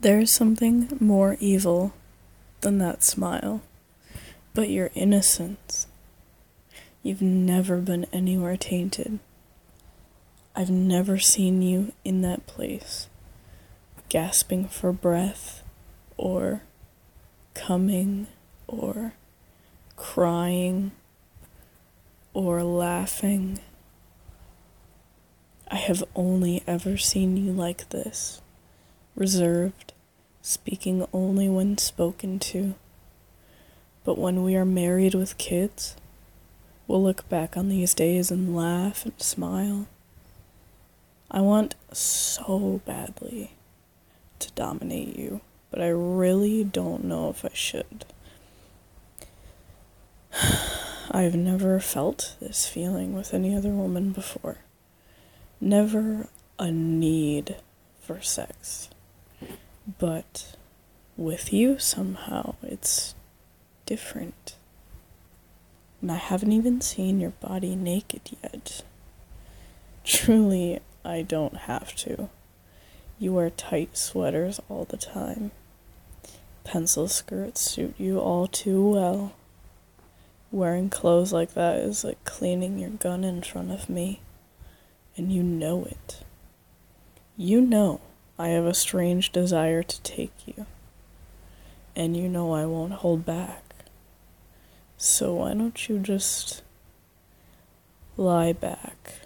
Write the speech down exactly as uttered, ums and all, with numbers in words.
There is something more evil than that smile, but your innocence. You've never been anywhere tainted. I've never seen you in that place, gasping for breath, or coming, or crying, or laughing. I have only ever seen you like this, reserved, speaking only when spoken to. But when we are married with kids, we'll look back on these days and laugh and smile. I want so badly to dominate you, but I really don't know if I should. I've never felt this feeling with any other woman before. Never a need for sex. But with you, somehow, it's different. And I haven't even seen your body naked yet. Truly, I don't have to. You wear tight sweaters all the time. Pencil skirts suit you all too well. Wearing clothes like that is like cleaning your gun in front of me. And you know it. You know I have a strange desire to take you. And you know I won't hold back. So why don't you just lie back